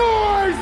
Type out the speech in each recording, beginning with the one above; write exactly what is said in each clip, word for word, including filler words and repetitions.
noise!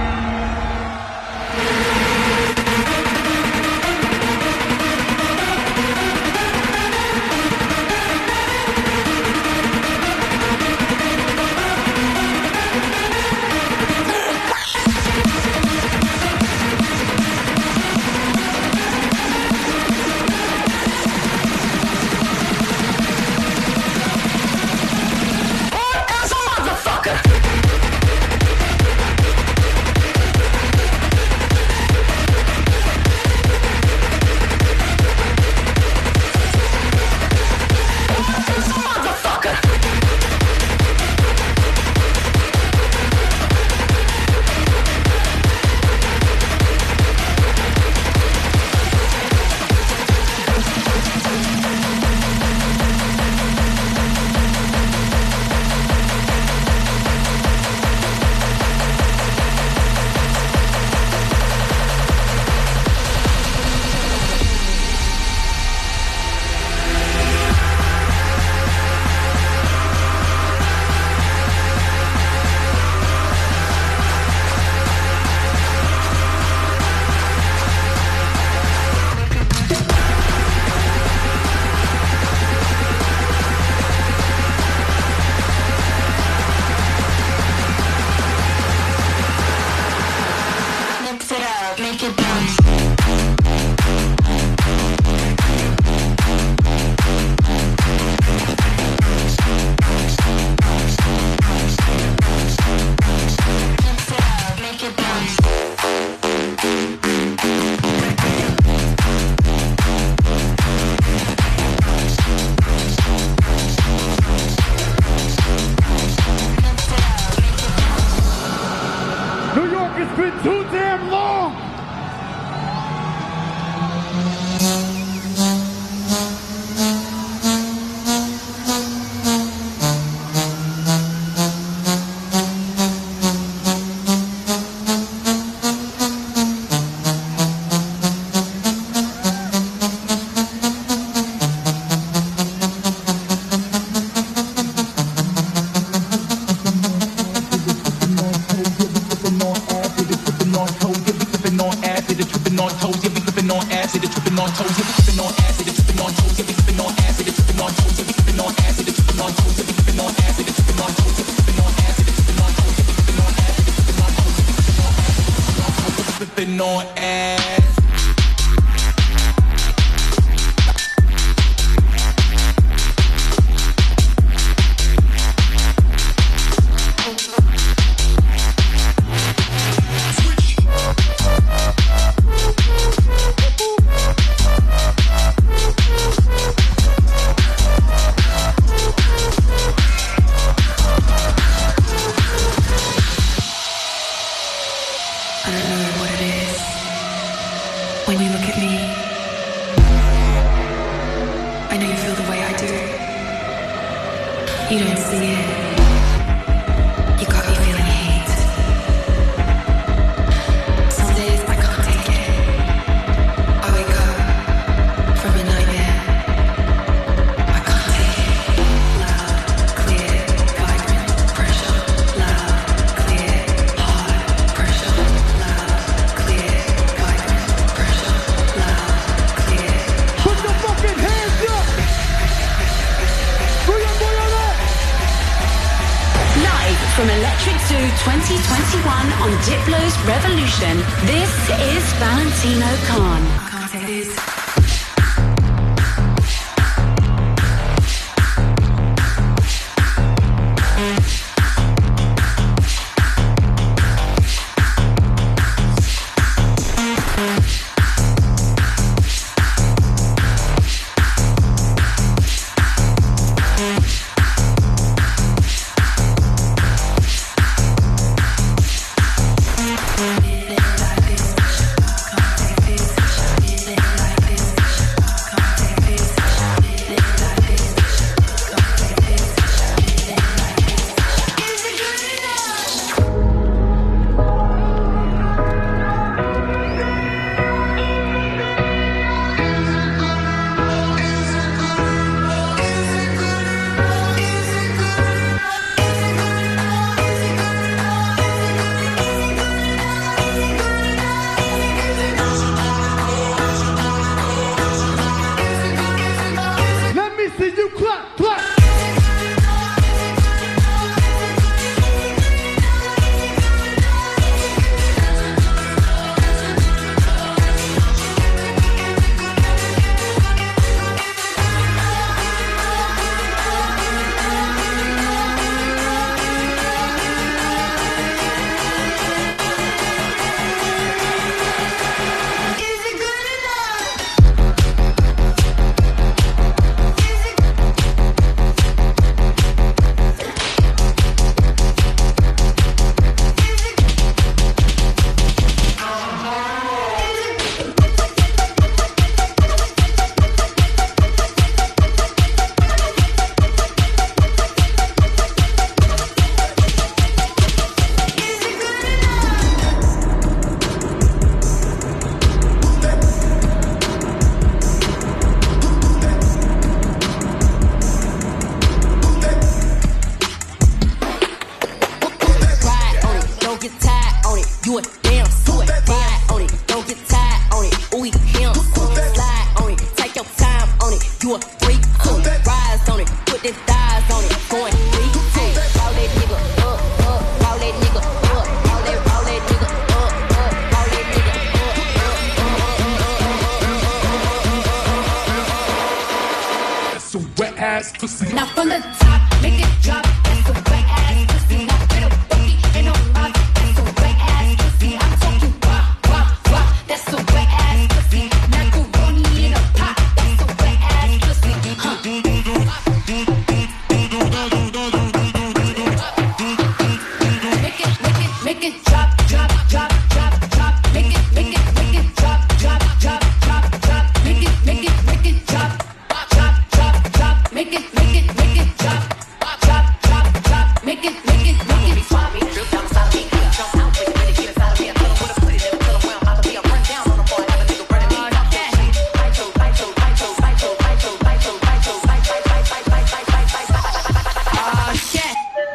twenty twenty-one on Diplo's Revolution. This is Valentino Khan. I can't take this. Like this. on it. You a damn sweat. Ride on it. Don't get tired on it. Ooh, him. Slide on it. Take your time on it. You a freak too. Rise on it. Put the thighs on it. Going three, two. Roll that nigga up, up. Roll that nigga up. Roll that, roll that nigga up, up. Roll that nigga up, up. That's a wet ass pussy. Now from the top, make it drop. That's a wet ass pussy. Now get a boogie, ain't no rock. That's a wet ass pussy. I'm talking wop, wop, wop. That's a wet ass pussy. Macaroni in a pot. That's a wet ass pussy. Huh. Make it, make it, make it drop, drop, drop, drop, drop. Make it, make it, make it drop, drop, drop, drop, drop. Make it, make it, make it drop, drop, drop, drop. Make it, make it, make it drop, drop, drop, drop. Make it, make it, make it drop. Drip down the side of me, jump out with it, really get inside of me. I tell 'em where to put it, never tell 'em where I'm about to be. I'm run down on 'em, boy, have a nigga running me. Bite your, bite your, bite your, bite your, bite your, bite your, bite your, bite, bite, bite, bite, bite, bite, bite, bite, bite. Ah, shit.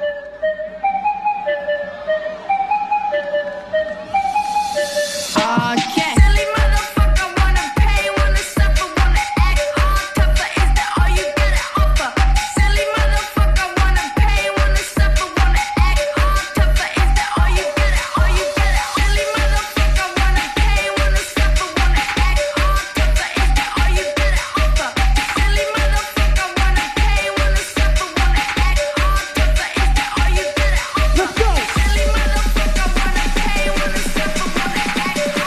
Ah, shit. Silly motherfucker, wanna pay, wanna suffer, wanna act hard, tougher. Is that all you gotta offer? Silly motherfucker, wanna pay, wanna suffer, wanna act hard, tougher. Is that all you gotta, all you gotta? Silly motherfucker, wanna pay, wanna suffer, wanna act hard, tougher. Is that all you gotta offer? Silly motherfucker, wanna pay, wanna suffer, wanna act hard, tougher. Is that all you gotta offer? Let's go. Silly motherfucker, wanna pay, wanna suffer, wanna act hard, tougher. Is that all you gotta offer? Silly motherfucker, wanna pay, wanna suffer, wanna act hard, tougher. Is that all you gotta offer?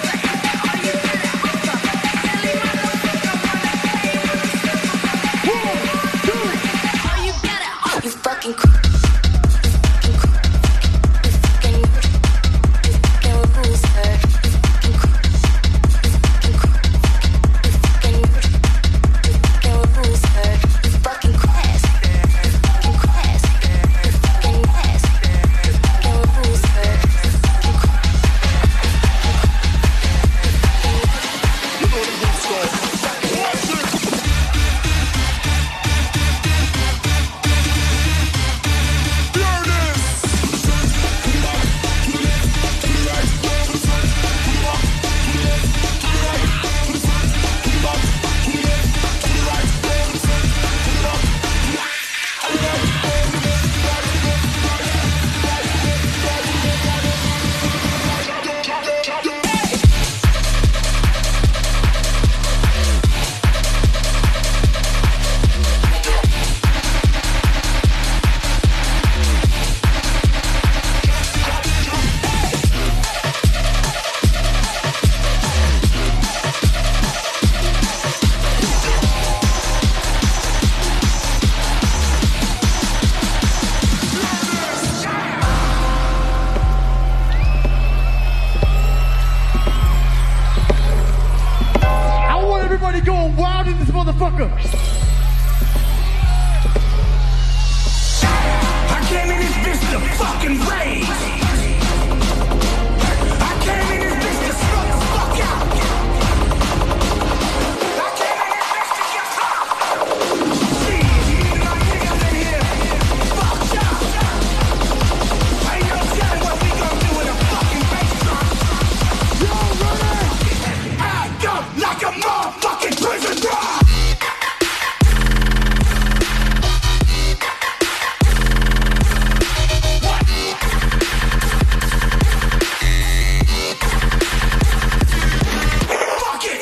You fucking cr- you fucking cr- you fucking you fucking loser. You fucking cr- you fucking cr- you fucking you fucking loser. You fucking crass. You fucking crass. You fucking ass. You fucking loser. You fucking cr- I want everybody going wild in this motherfucker. I came in this bitch to fucking rage. I came in this bitch to smoke the fuck out. I came in this bitch to get hot. Shit, my niggas in here fucked up. Ain't no telling what we gon' do in a fucking bass drop. Yo, running! Act up like a motherfucking prison drop. Fuck it!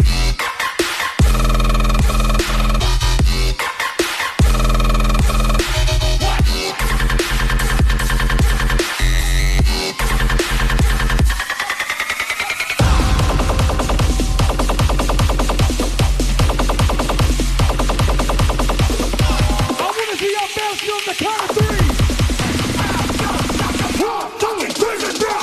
I want to see y'all bounce on the count of three. Fucking prison drop.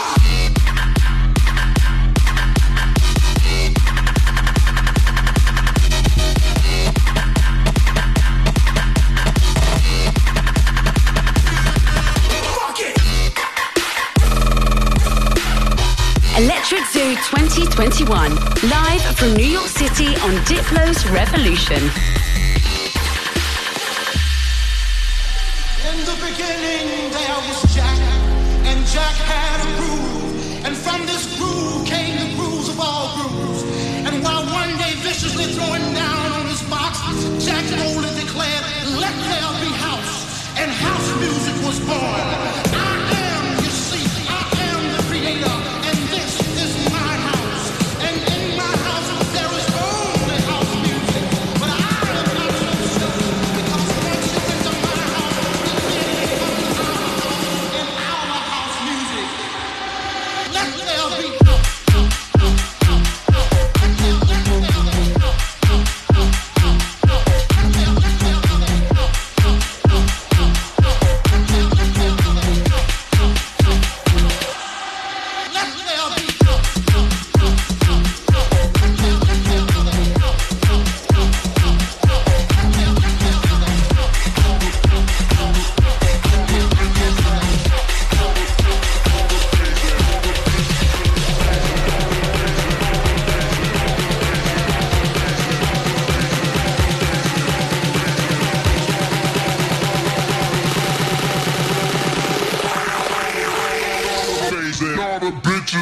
Fuck it! Electric Zoo twenty twenty-one, live from New York City on Diplo's Revolution. In the beginning there was Jack, and Jack had a groove.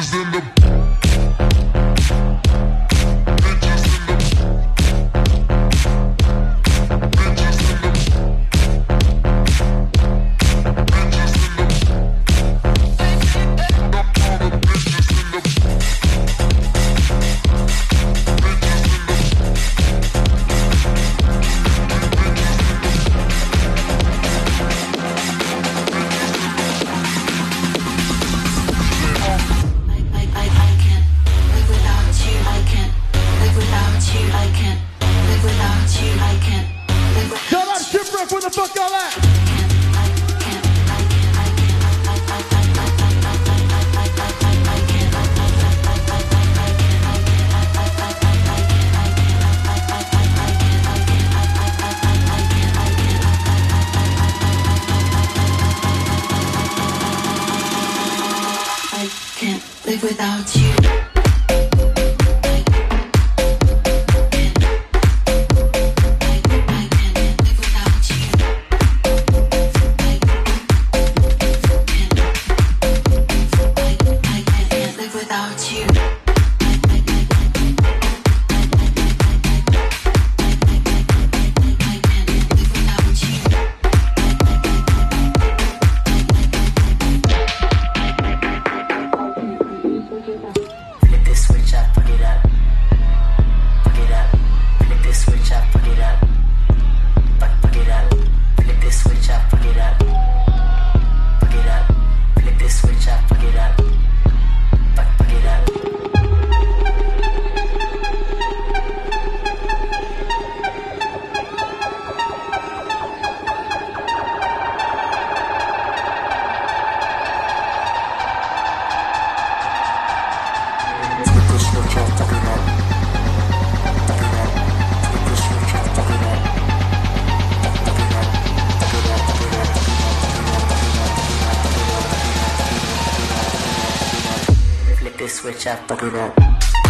Switch up, fuck it up.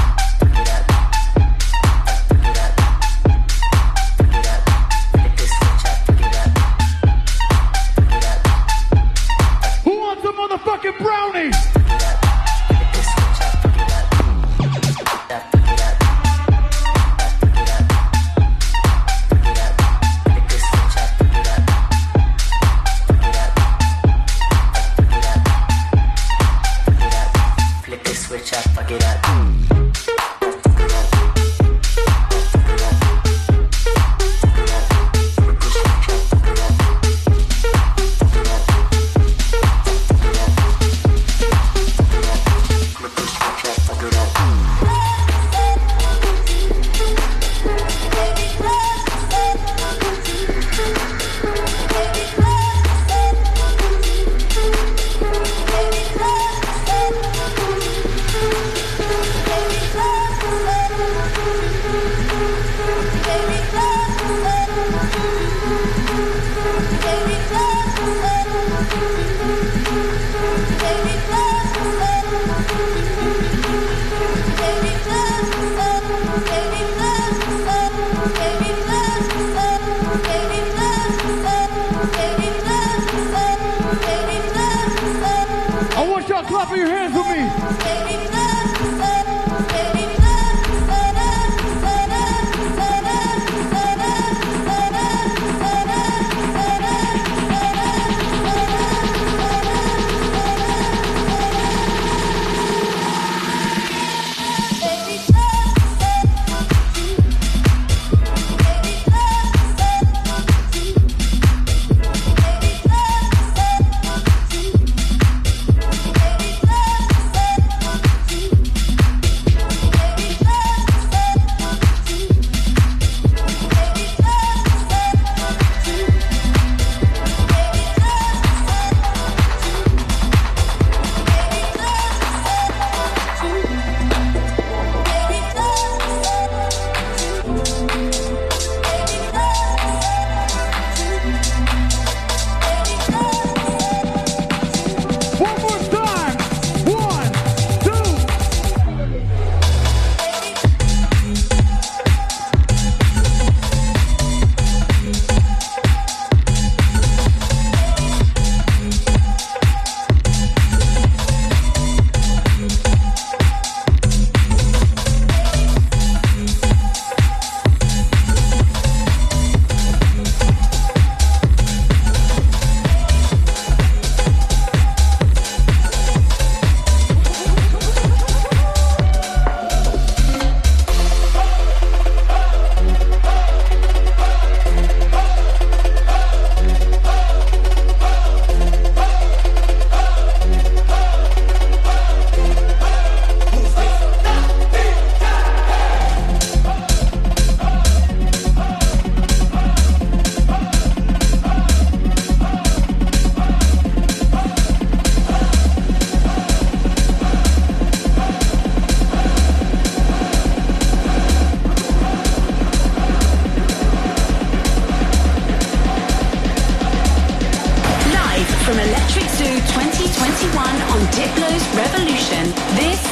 Who wants a motherfucking brownie? Switch up, fuck it up. Baby,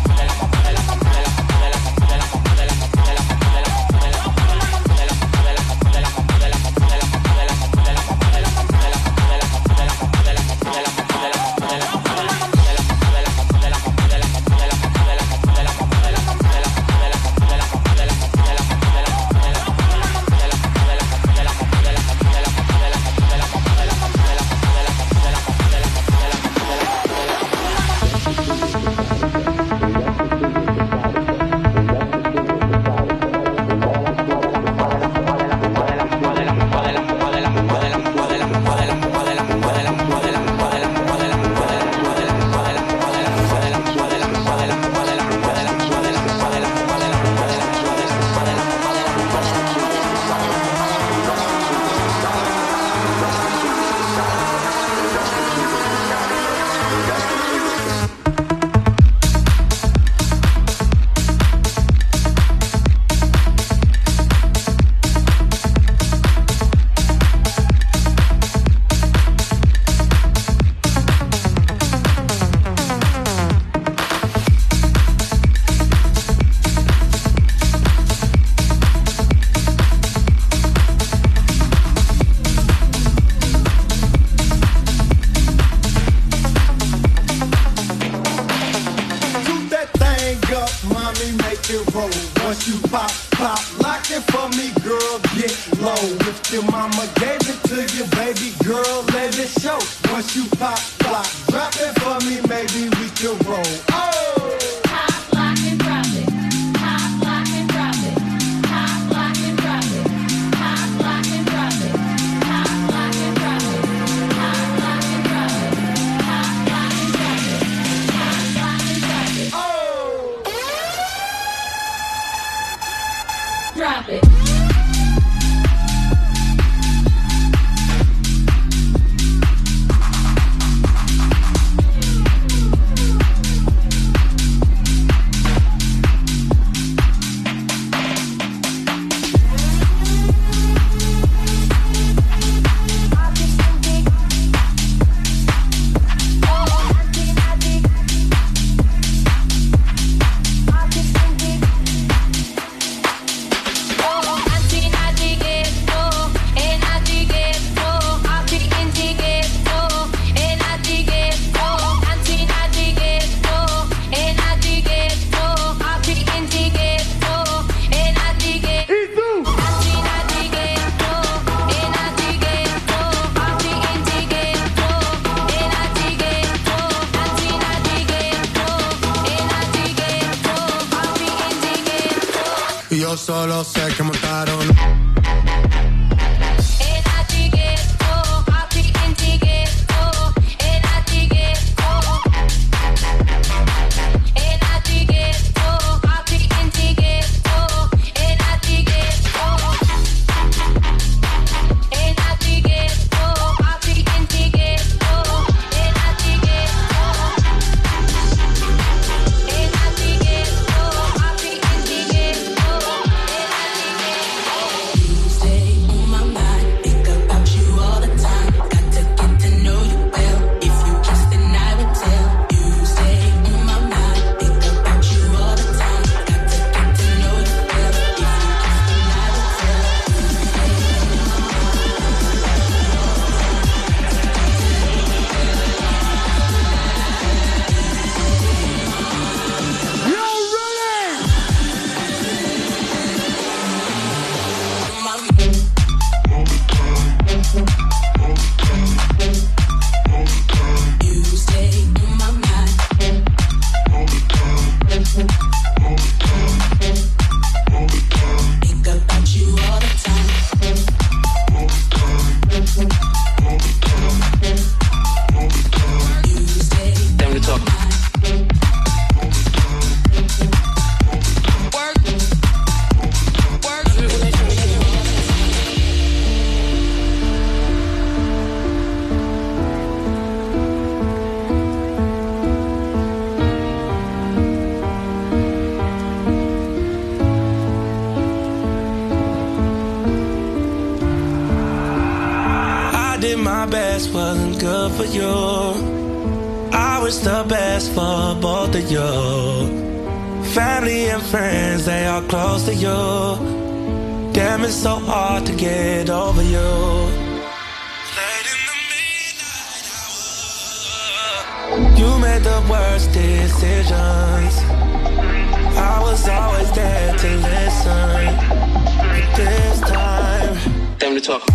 Yo solo sé que montaron. best wasn't good for you. I wish the best for both of you. Family and friends, they are close to you. Damn, it's so hard to get over you. Late in the midnight hour, you made the worst decisions. I was always there to listen. This time, time to talk.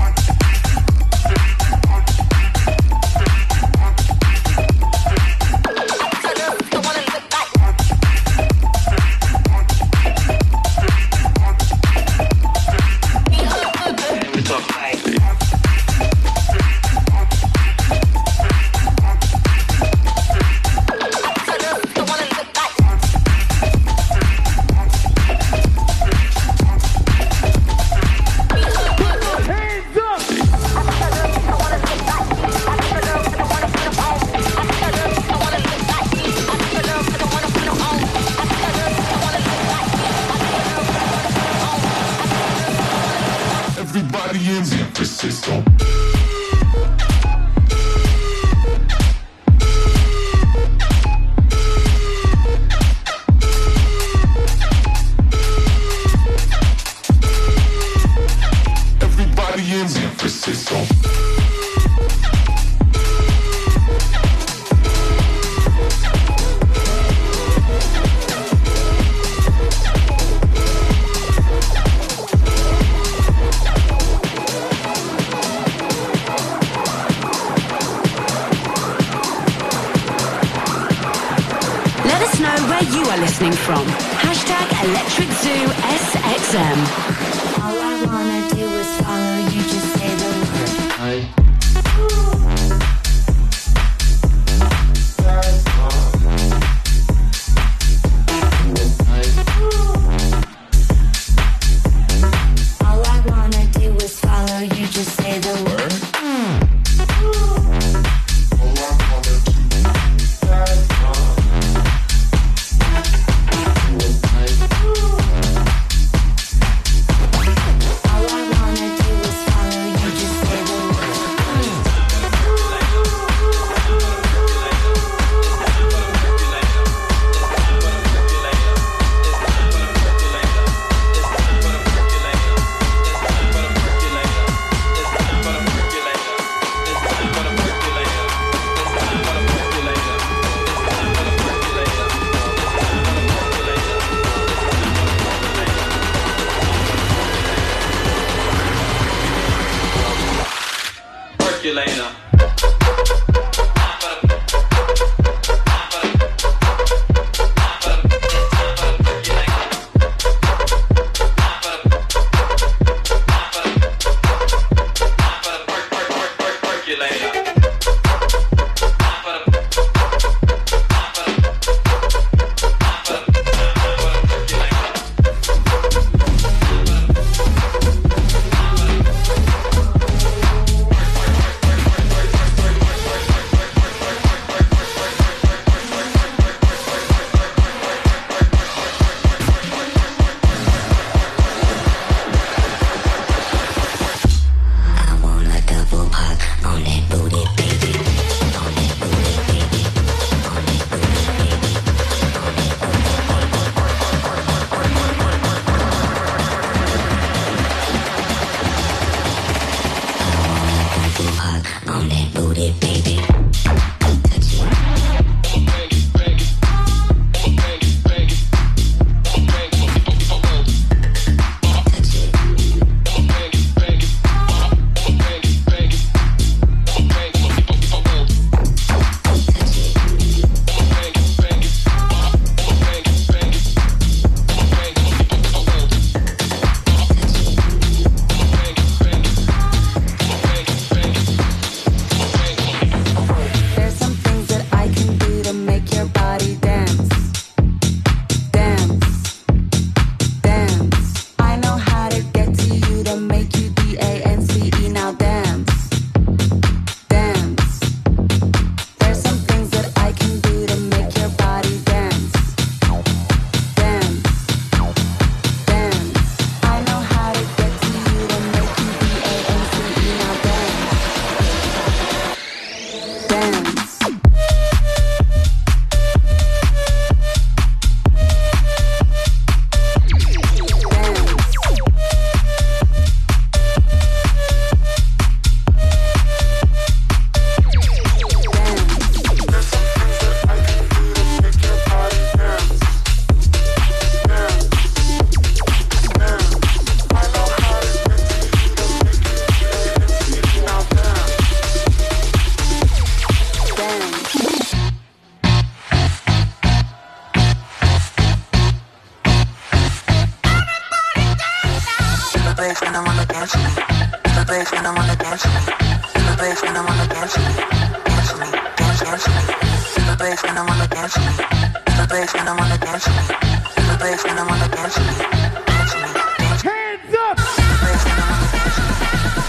bass when I wanna dance with me. Feel the bass when I wanna dance with me. Dance with me, dance, dance with me. Feel the bass when I wanna dance with me. Feel the bass when I wanna dance with me. Feel the bass when I wanna dance with me. Dance with me, dance. Hands up! Feel the bass when I wanna dance with me.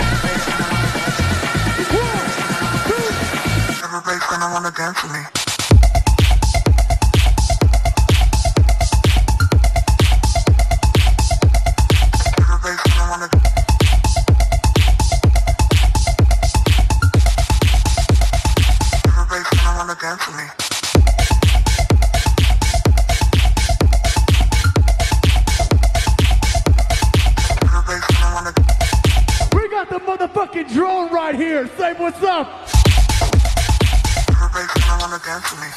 Feel the bass when I wanna dance with me. Dance with me. We got the motherfucking drone right here. Say what's up. I wanna dance with me.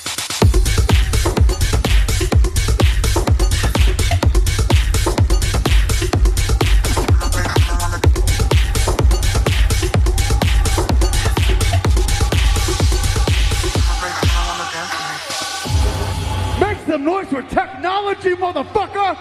Some noise for technology, motherfucker!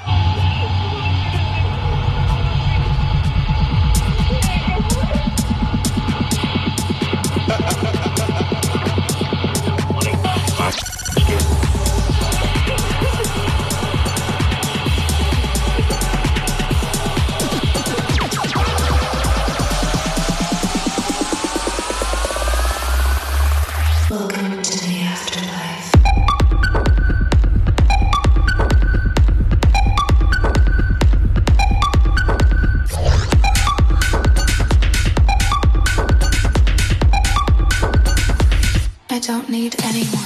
Welcome to the afterlife. I don't need anyone.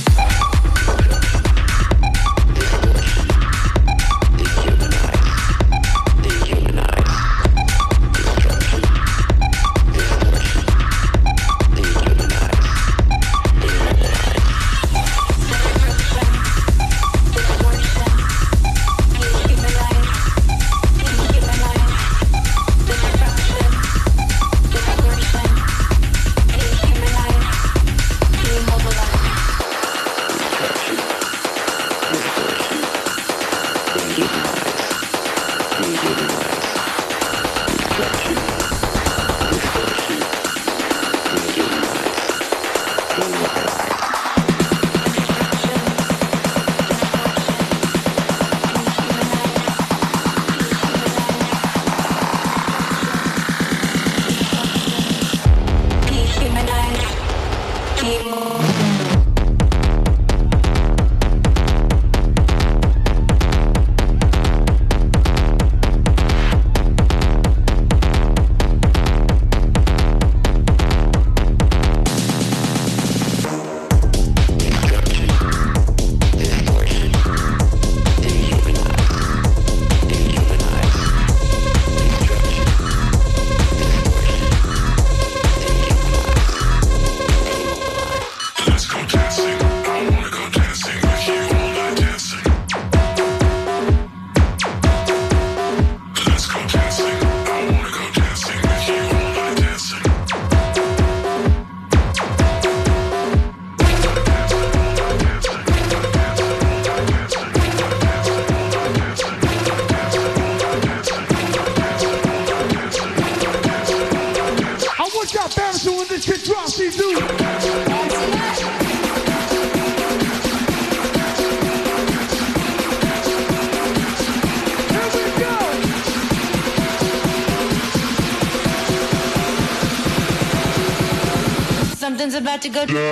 Something's about to go down.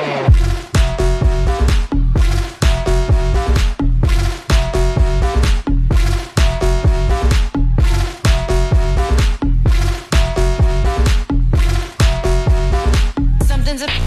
Something's a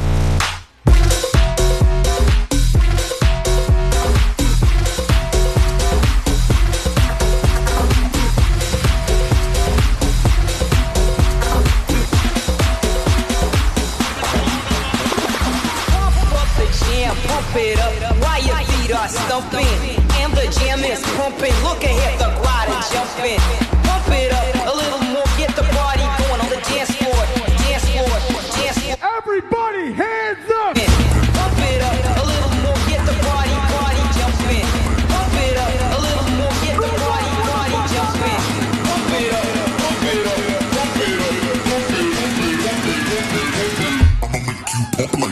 Stumping, and the jam is pumping. Look ahead, the glide and jumping. Pump it up a little more, get the party going on the dance floor, dance floor, dance floor. Everybody, hands up! Pump it up a little more, get the party, party jumping. Pump it up a little more, get the party, party jumping. Pump it up, pump it up, pump it up.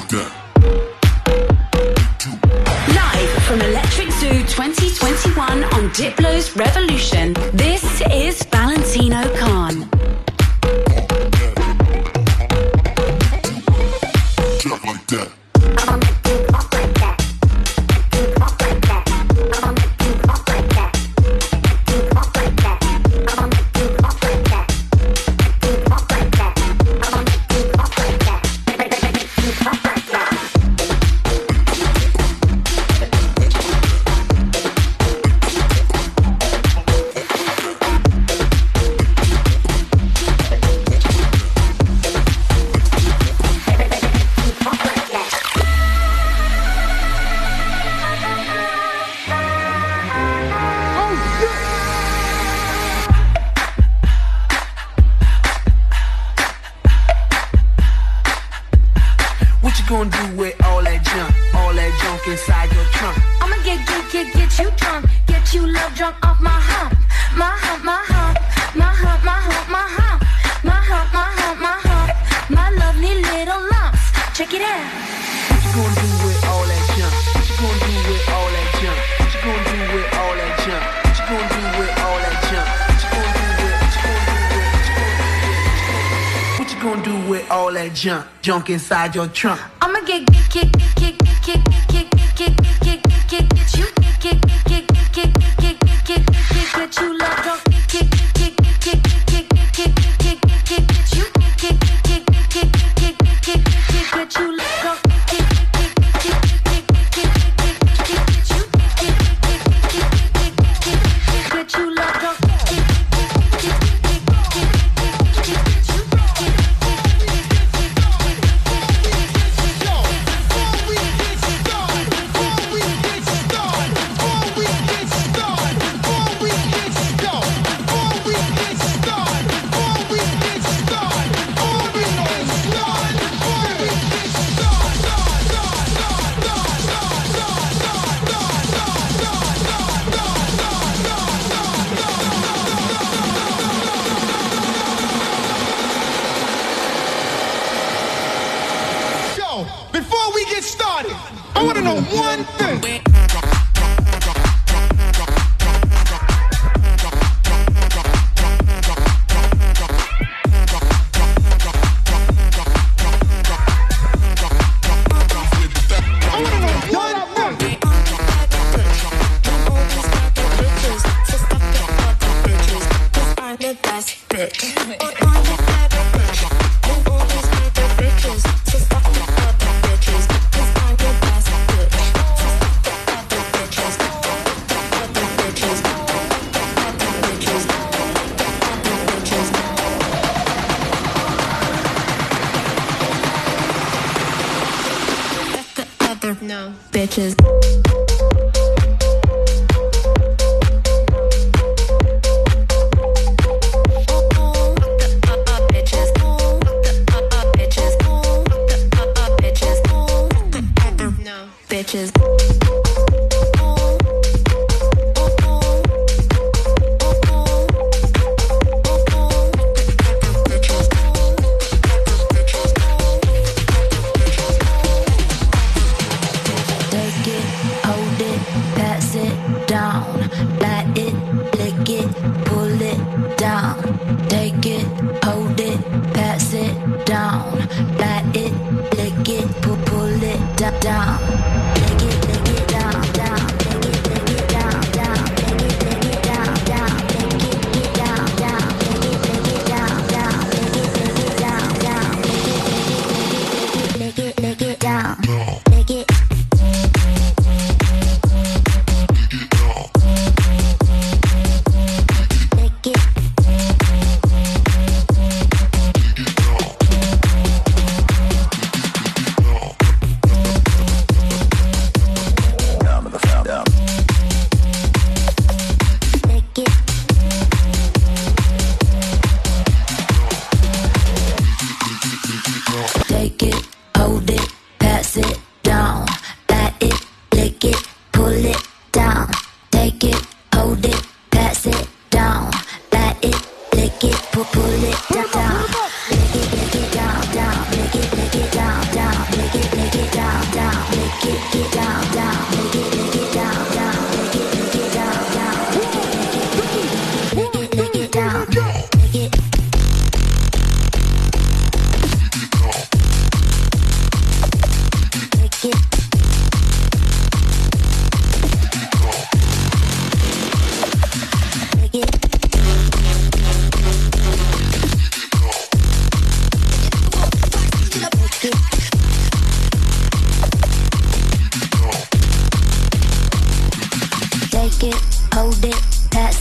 Live from Electric Zoo twenty twenty-one on Diplo's Revolution, this is Valentino Khan. Like that. Junk, junk inside your trunk. I'ma get kick, kick, kick, kick, kick, kick, kick, kick, get you, kick, kick, kick, kick, kick, kick, get you love drunk, kick, kick, kick, kick, kick, kick, kick, get you, kick, kick, kick, kick, kick, kick, get you love drunk, kick, kick, kick, kick, kick, kick, kick, get you, kick, kick, kick, kick, kick, get you love drunk, kick, kick, kick, kick, kick, kick, get you. Before we get started, I want to know one thing. No. Bitches. No. Bitches.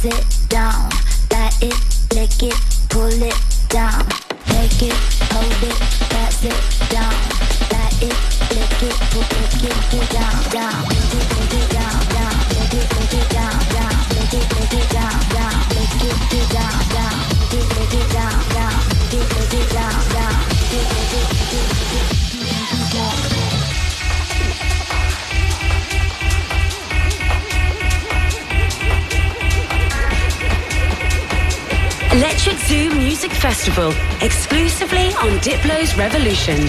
pass it down, light it, lick it, pull it down, make it, hold it, pass it down, light it, lick it, pull it, lick it down, down, lick it, lick it down, down, lick it, lick it down, down, lick it, lick it down, down, lick it, lick it down, down, lick it, lick it down, down, lick it, lick it down, down, lick it, lick it, lick it, lick it, lick it down. Electric Zoo Music Festival, exclusively on Diplo's Revolution.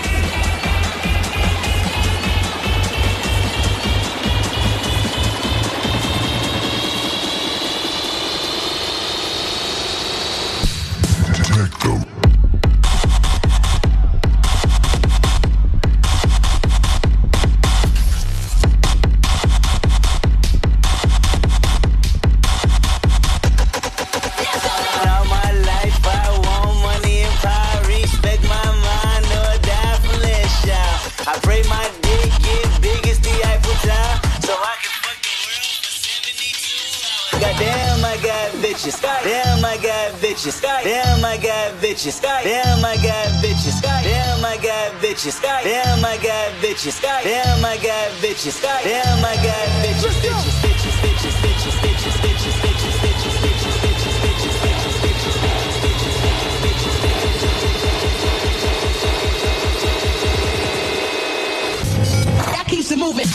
Damn, I got bitches. Damn, I got bitches. Damn, I got bitches. Damn, I got bitches. Damn, I got bitches. Damn, I got bitches. Damn, I got bitches. Bitches, bitches, bitches, bitches, bitches, bitches, bitches, bitches, bitches, bitches, bitches, bitches, bitches, bitches, bitches, bitches. That keeps it moving.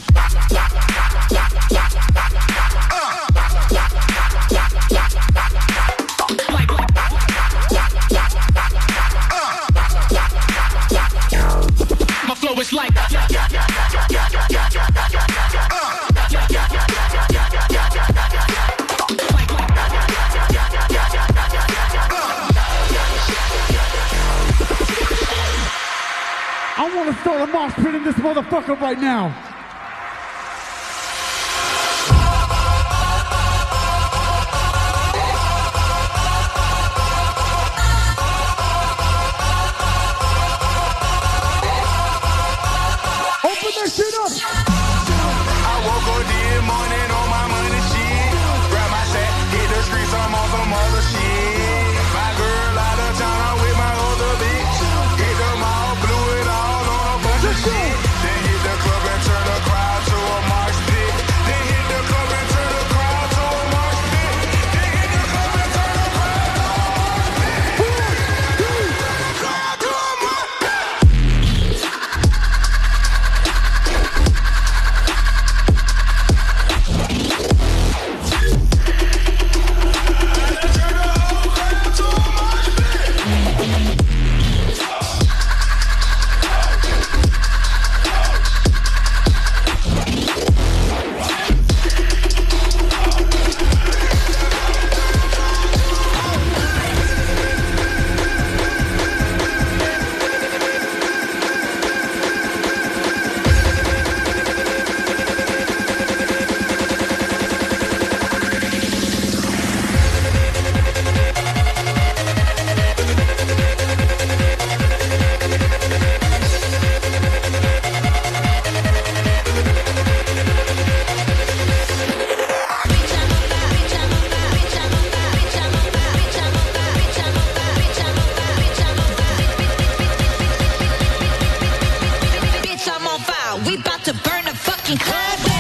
It's like I want to start a mosh pit in this motherfucker right now. Open that shit up. I woke up this morning on my money shit. Grab my sack, hit the streets, I'm on some other shit. My girl out of town, I'm with my other bitch. Hit them all, blew it all on a bunch of shit. Then hit the club and turn the crowd to a march pit. Then hit the club and turn the crowd to a march pit. Then hit the club and turn the crowd to a march pit. Crowd to a march pit. Bitch, I'm on fire. We about to burn the fucking club down.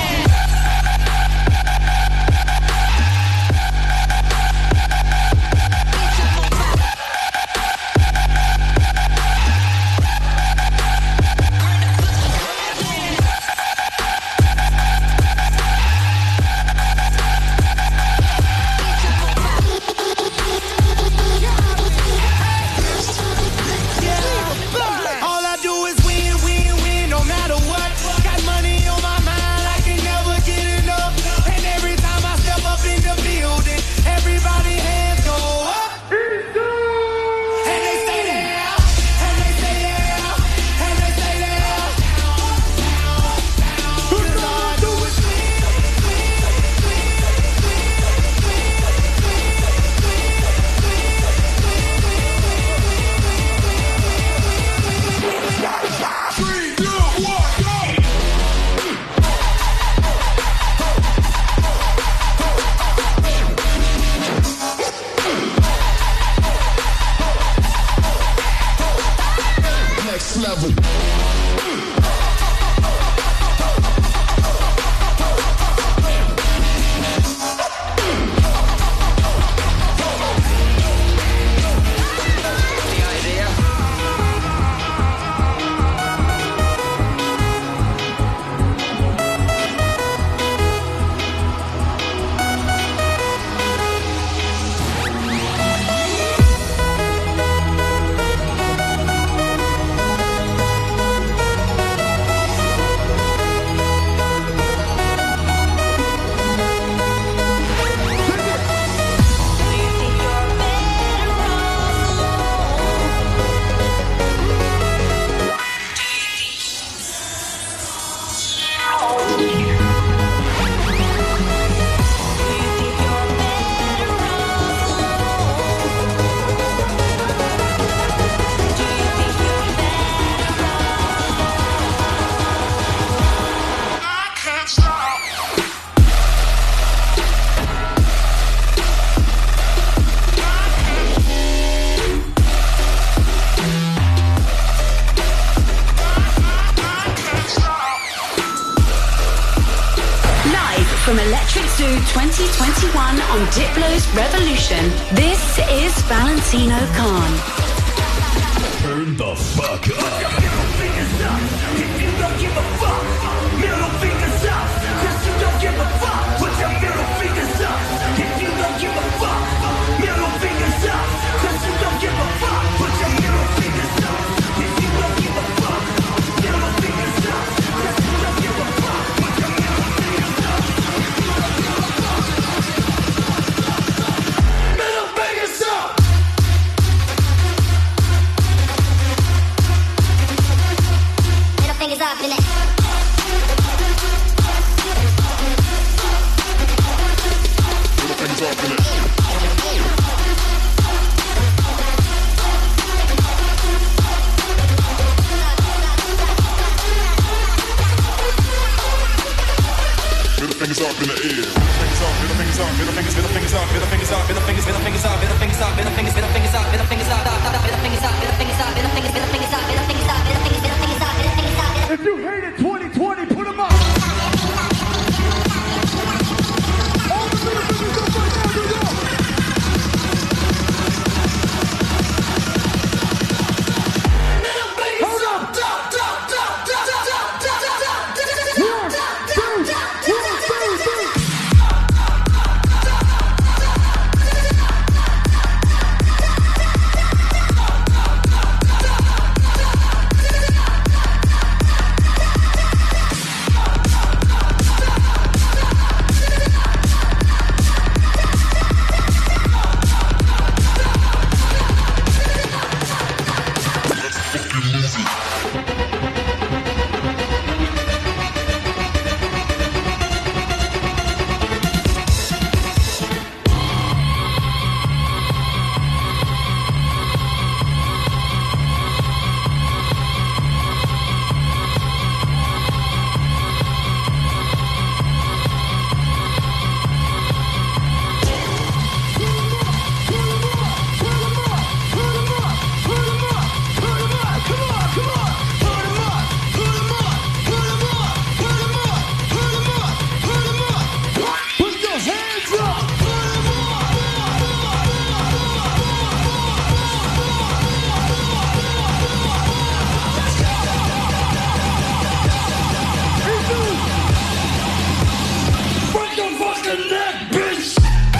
All I do is win, win, win, no matter what. Got money on my mind like from Electric Zoo twenty twenty-one on Diplo's Revolution. This is Valentino Khan. Turn the fuck up. Put your middle fingers up if you don't give a fuck. Middle fingers up, cause you don't give a fuck. Put your middle fingers up if you don't give a fuck. Middle fingers up, cause you don't give a fuck. Put your middle fingers up if you don't give a fuck. Middle fingers up, cause you don't give a fuck. Put your middle fingers up if you don't give a fuck. Middle fingers up. Fingers up in it. Fingers up in it. Middle fingers up in the air. Fingers up, middle fingers up, middle fingers, middle fingers up, middle fingers up, middle fingers, middle fingers up, middle fingers up, middle fingers, middle fingers up, middle fingers up, middle fingers up, middle fingers up, middle fingers, middle fingers up, middle fingers up, middle fingers, middle fingers up, middle fingers up. If you hated twenty twenty, put them up. All the middle fingers up right now, we go. Middle fingers Hold up. up, up, up, up, up, up, up, up, up, One, two, one, two, three. Put your hands up. break your fucking neck, bitch!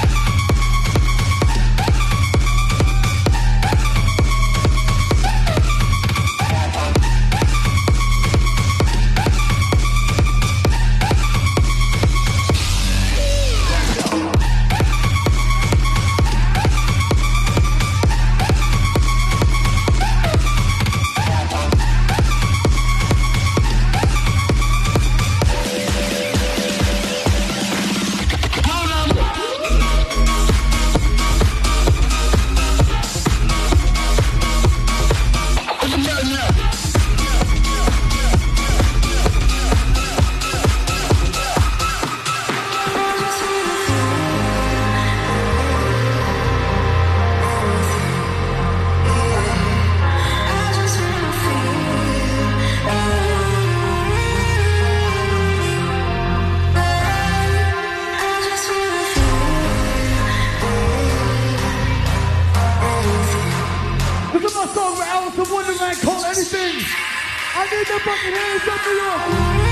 This is my song where Alice in Wonderland called anything. I need the fucking hands up, New York.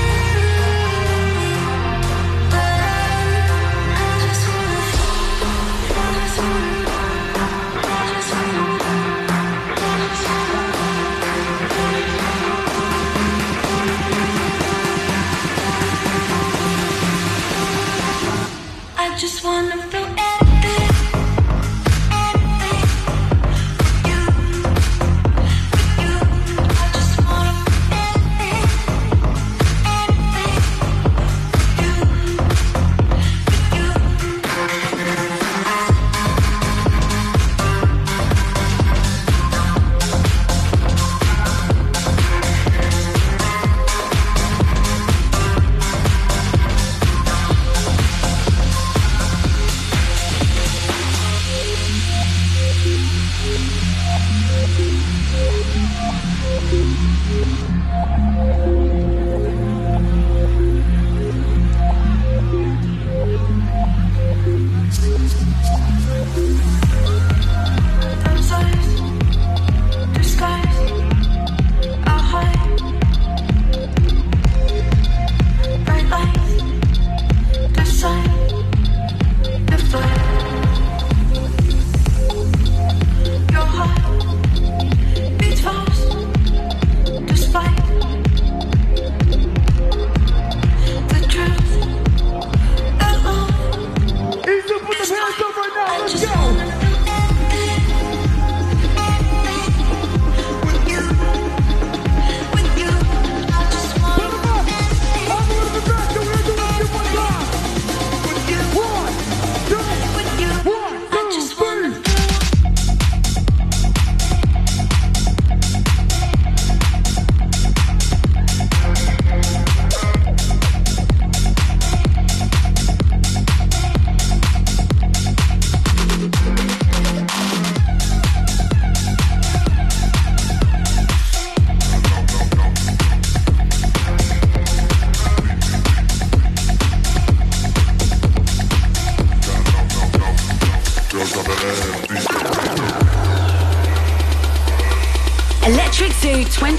I just wanna feel anything. Anything. You. I just wanna feel anything.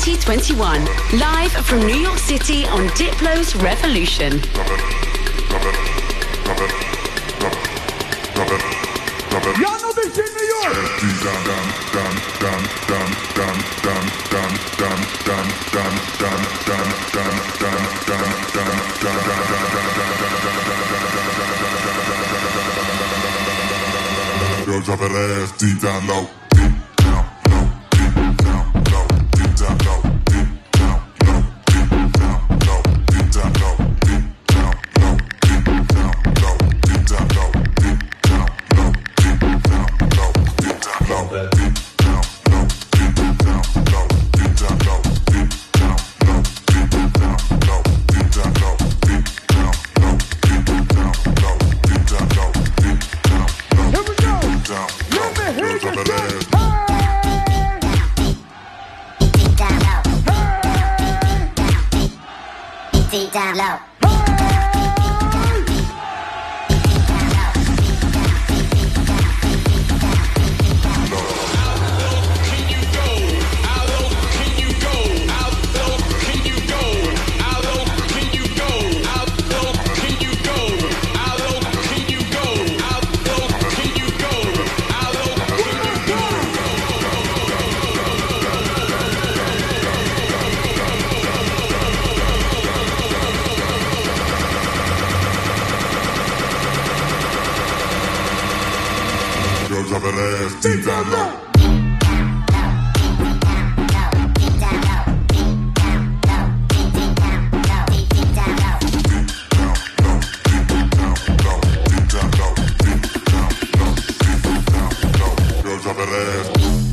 twenty twenty-one. Live from New York City on Diplo's Revolution. Y'all know this shit in New York. Yo, drop that ass deep down low. Down low. Drop that ass deep down low. Drop that ass.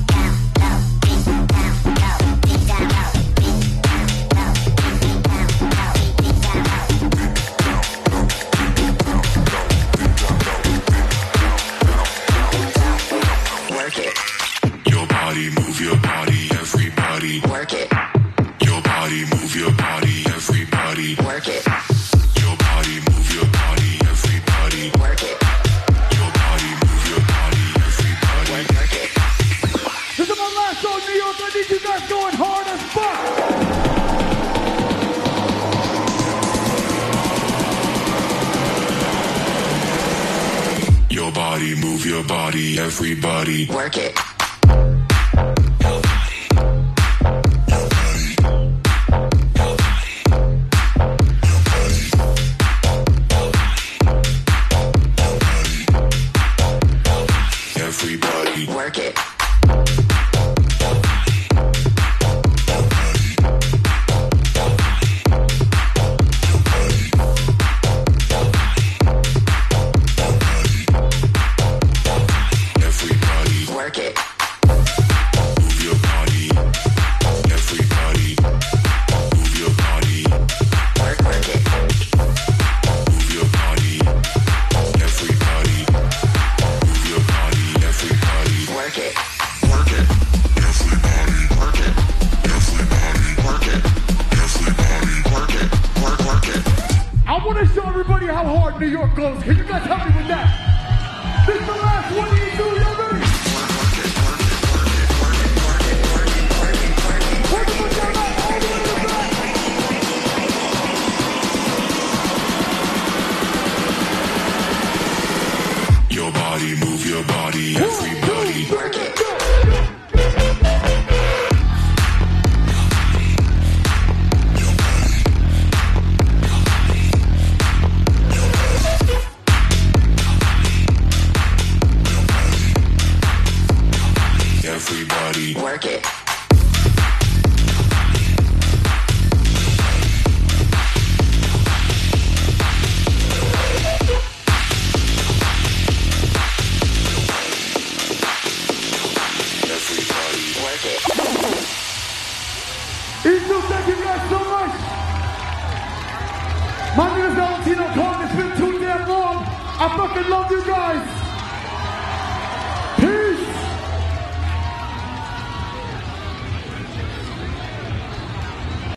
Everybody work it. Everybody work it. New York goes. Can you guys help me with that? This is the last one you do. Y'all ready? Work the foot down low, all the way to the back. Your body, move your body, everybody. Work it. Everybody work it. Everybody work it. Easy, thank you guys so much. My name is Valentino Khan. It's been too damn long. I fucking love you guys.